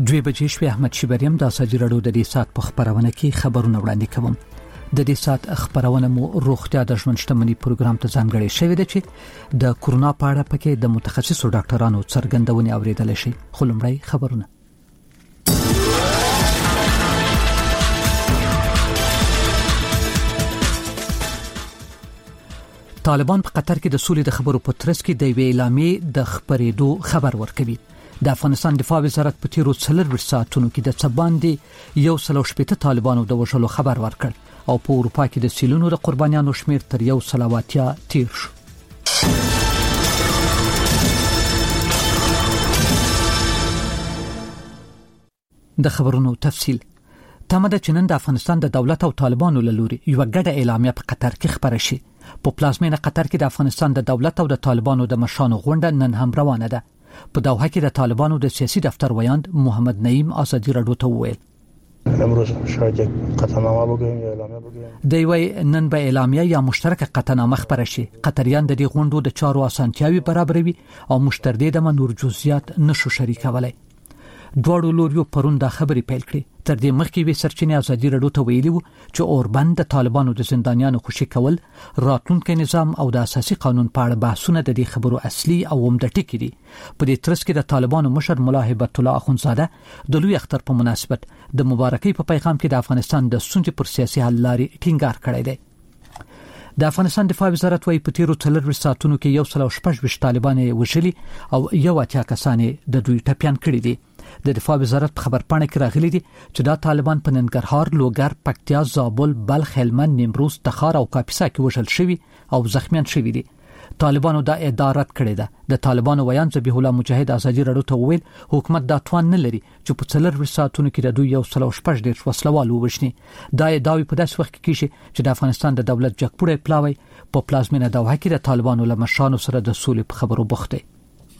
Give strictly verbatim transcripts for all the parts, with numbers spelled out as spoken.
دوی بجې شوې. احمد شیبریم د ازادي راډیو د دې سات په خبرونه کې خبرونه وړاندې کوم. د دې سات خبرونه مو روغتیا د ژوند شتمنۍ پروګرام ته ځانګړې شوې ده چې د کورونا په اړه پکې د متخصصو ډاکټرانو څرګندونې اوریدل شي. خو لومړی خبرونه. طالبان په قطر کې د سولې د خبرو په ترڅ کې د ویلامې د خبرېدو خبر ورکوي. د افغانستان دفاع وزارت په تیرو څلور ساعتونو کې د څباندې یو سل او شپږ طالبانو د وژلو خبر ورکړ او په اروپا کې د سیلونو د قربانیانو شمیر تر یو سل او اتیا تیر شو. د خبرونو تفصیل. تمه ده چې نن د افغانستان د دولت او طالبانو له لوري یو ګډه اعلامیه په قطر کې خبره شي. په پلازمینه قطر کې د افغانستان د دولت او د طالبانو د مشرانو غونډه نن هم روانه ده. په دوحه کې د طالبانو د سیاسي دفتر ویاند محمد نعیم ازادي راډیو ته وویل امروز شاید قطعنامه بگویم یا اعلامیه بگویم. دی وی نن به اعلامیه یا مشترکه قطعنامه خبره شي. قطریان د دې غونډو د چارو اسانتیاوي برابروي او مشترک د نور جزئیات نشو شریکولای. دوړو لوريو پرون دا خبري پیل کړې. تر دې مخکې وی سرچینې ازادي راډیو ته ویلي وو چې اوربند د طالبانو د زندانیانو خوشي کول، راتلونکي نظام او د اساسي قانون په اړه بحثونه د دې خبرو اصلي او عمده ټکي دي. په دې ترڅ کې د طالبانو مشر ملا هیبت الله اخونزاده د لوی اختر په مناسبت د مبارکۍ په پیغام کې د افغانستان د ستونزې پر سیاسي حل لارې ټینګار کړی دی. د افغانستان دفاع وزارت وايي په تیرو څلور ساعتونو کې یو سل او شپږ طالبان وژلي او یو اتیا کسان د دوی ټپيان کړي دي. د دفاع وزارت په خبرپاڼه کې راغلي دي چې دا طالبان په ننګرهار، لوګر، پکتیا، زابل، بلخ، هلمند، نیمروز، تخار او کاپیسا کې وژل شوي او زخمیان شوي دي. طالبانو دا ادعا رد کړې ده. د طالبانو ویان ذبیح الله مجاهد ازادي راډیو ته وویل حکومت دا توان نه لري چې په څلور ساعتونو کې د دوی یو سل او شپږ ډیر وسلوال ووژني. دا ادعا په داسې وخت کې کیږي چې د افغانستان د دولت جګپوړی پلاوی په پلازمینه دوحه کې د طالبانو له مشرانو سره د سولې په خبرو بوخت دی.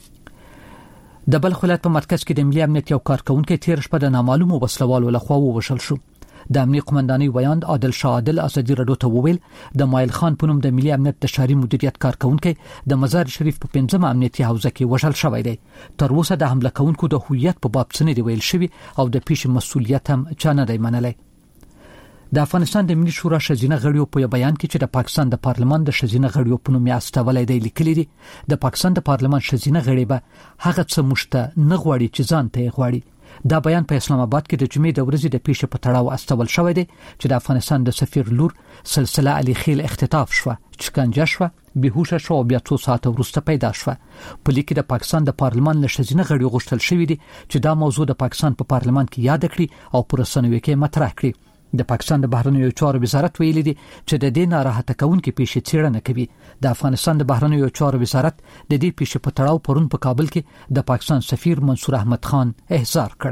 د بلخ ولایت په مرکز کې د ملي امنیت یو کارکونکي تیر شپه د نامعلومو وسلوالو لخوا ووژل شو. د امنیت قومندانۍ ویاند عادل شاه عادل ازادي راډیو ته وویل د مایل خان په نوم د ملي امنیت د شهري مدیریت کارکونکي د مزار شریف په پنځمه امنیتي حوزه کې وژل شوی دی. تر اوسه د حمله کوونکو د هویت په باب څه نه دی ویل شوی او د پیښې مسؤلیت هم چا نه دی منلی. د افغانستان د ملي شورا شزینه غړیو په بیان کې چې د پاکستان د پارلمان د شزینه غړیو په نوم یاستولای دی لیکلي دي د پاکستان د پارلمان شزینه غړي به هغه څه مشته نه غواړي چې ځان ته غواړي. دا بیان په اسلام آباد کې د جمعې د ورځې د پیښې په تړاو استول شوی دی چې د افغانستان د سفیر لور سلسله علي خیل اختطاف شو، چکنجه شو، بهوشه شو او بیا څو ساعته وروسته پیدا شو. په لیک کې د پاکستان د پارلمان له شزینه غړیو غوښتل شوی دی چې دا موضوع د پاکستان په پارلمان کې یاد کړي او پر رسنیو کې مطرح کړي. د پاکستان د بهرنیو چارو وزارت ویلي دی چې د دې ناراحته کونکي پیښې څېړنه کوي. د افغانستان د بهرنیو چارو وزارت د دې پیښې په تړاو پرون په کابل کې د پاکستان سفیر منصور احمد خان احضار کړ.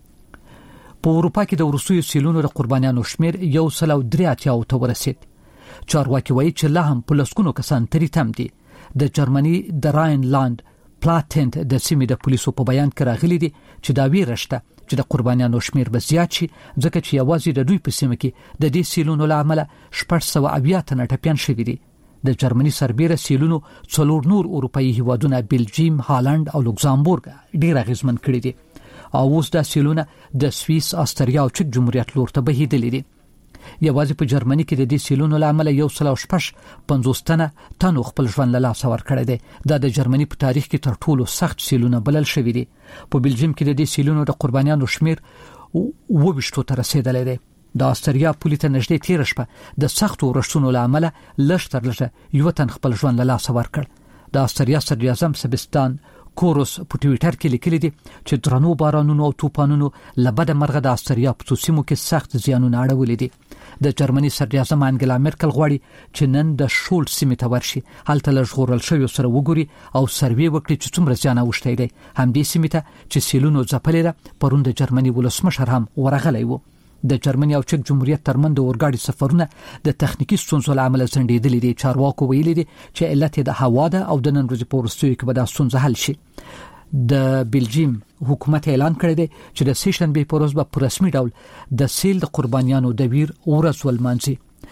په اروپا کې د روسیې سیلونو د قربانیانو شمیر یو سل او درې اتیا ته ورسید. چارواکي وایي چې لا هم په لسګونو کسان تری تم دي. د جرمني د راینلاند پلاتنت د سیمې د پولیسو په بیان کې راغلي دي چې دا ویرشته چې د قربانیانو شمیر به زیات شي ځکه چې یوازې د دوی په سیمه کې د دې سیلونو له امله شپږ سوه اویا تنه ټپیان شوي دي. د جرمني سربېره سیلونو څلور نور اروپایي هیوادونه بلجیم، هالند او لوکزامبورګ ډېر اغېزمن کړي دي او اوس دا سیلونه د سویس، استریا او چک جمهوریت لور ته بهیدلي دي. یوازې په جرمني کې د دې سیلونو له امله یو سل او شپږ پنځوس تنه تنو خپل ژوند له لاسه ورکړی دی. دا د جرمني په تاریخ کې تر ټولو سخت سیلونه بلل شوي دي. په بلجیم کې د دې سیلونو د قربانیانو شمیر اووه ویشتو ته رسیدلی دی. د استریا پولې ته نږدې تېره شپه د سختو ورښتونو له امله لږ تر لږه یوه تن خپل ژوند له لاسه ورکړ. د استریا صدراعظم سبستان کوروس په ټویټر کې لیکلي دي چې درنو بارانونو او طوفانونو له بده مرغه د استریا په سیمو کې سخت زیانونه اړولي دي. د جرمني صدراعظم انګلا مرکل غواړي چې نن د شول سیمې ته ورشي، هلته له ژغورل شویو سره وګوري او سروې وکړي چې څومره زیان اوښتی دی. همدې سیمې ته چې سیلونو ځپلې ده پرون د جرمني ولسمشر هم ورغلی و. د جرمني او چک جمهوریت ترمنځ د اورګاډي سفرونه د تخنیکی ستونزو له امله ځنډېدلي دي. چارواکو ویلي دي چې علت د هوا ده او د نن ورځې په وروستیو کې به دا ستونزه حل شي. د بلجیم حکومت اعلان کړی دی چې د سه شنبې په ورځ به په رسمي ډول د سیل د قربانیانو د ویر ورځ ولمانځي.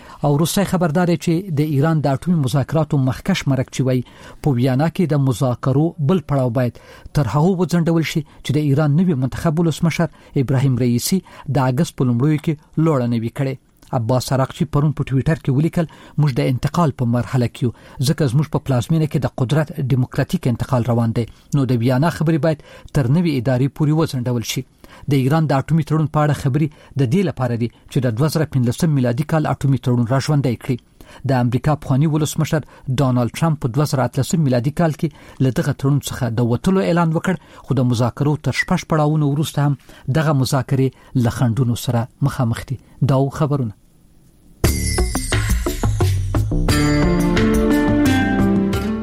او روسي خبردار چې د ایران د اټومي مذاکراتو مخکش مرکچي وي په ویانا کې د مذاکرو بل پړاو باید تر هغه وځنډول شي چې د ایران نوي منتخب ولسمشر ابراهیم رئیسی د اگست په لومړیو کې لوړنه وکړي. عباس عراقچی پرون په ټوئیټر کې ولیکل موږ د انتقال په مرحله کې یو ځکه زموږ په پلازمینه کې د قدرت دیموکراتیک انتقال روان دی نو د ویانا خبري باید تر نوي ادارې پورې وځنډول شي. د ایران د اټومي تړون په اړه خبري د دې لپاره دي چې د دوه زره پنځلس میلادي کال اټومي تړون راژوندی کړي. د امریکا پخوانی ولسمشر ډانلډ ټرمپ په دوه زره اتلس میلادي کال کې له دغه تړون څخه د وټلو اعلان وکړ خو د مذاکرو تر شپږ پړاوونو وروسته هم دغه مذاکرې له خنډونو سره مخامخ دي. دا خبرونه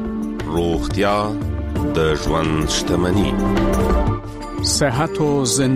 روغتیا د ژوند شتمني. صحت او